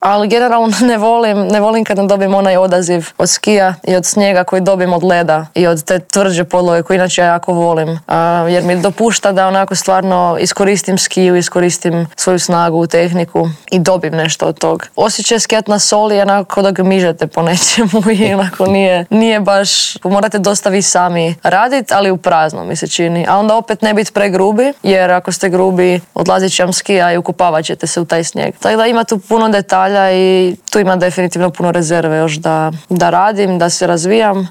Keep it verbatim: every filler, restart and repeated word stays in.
Ali generalno ne volim, ne volim kad ne dobijem onaj odaziv od skija i od snijega koji dobijem od leda i od te tvrđe podloge koju inače ja jako volim. A, jer mi dopušta da onako stvarno iskoristim skiju, iskoristim svoju snagu, tehniku i dobijem nešto od tog. Osjećaj skijat na soli je onako da gmižete po nečemu i onako nije, nije baš, morate dosta vi sami raditi, ali u prazno mi se čini. A onda opet ne biti pregrubi, jer ako ste grubi odlazit će vam skija i ukopavat ćete se u taj snijeg. Tako da ima tu puno detalja i tu ima definitivno puno rezerve još da, da radim, da se razvijam,